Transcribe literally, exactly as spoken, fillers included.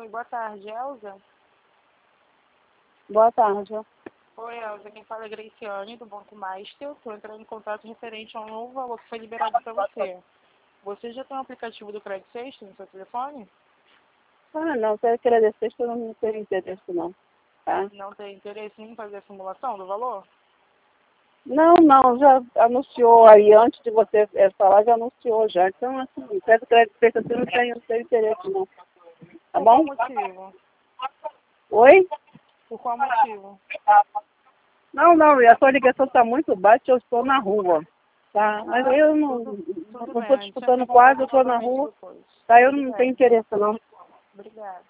boa tarde, Elza. Boa tarde. Oi, Elza, quem fala é Graciane, do Banco Master. Estou entrando em contato referente a um novo valor que foi liberado para você. Você já tem um aplicativo do Credit Sexta no seu telefone? Ah, não, se eu querer descer, eu não tenho interesse, não. Tá? Não tem interesse em fazer a simulação do valor? Não, não, já anunciou aí, antes de você eh, falar, já anunciou já. Então, assim, se crédito feito assim, não tenho, não tenho interesse, não. Tá Por bom? qual motivo? Oi? Por qual motivo? Não, não, a sua ligação está muito baixa, eu estou na rua. Tá? Mas Ah, eu não tudo, tudo não bem, estou a gente disputando entra em quase, eu contato estou na novamente rua. depois. Tá? Eu não Obrigada. tenho interesse, não. Obrigada.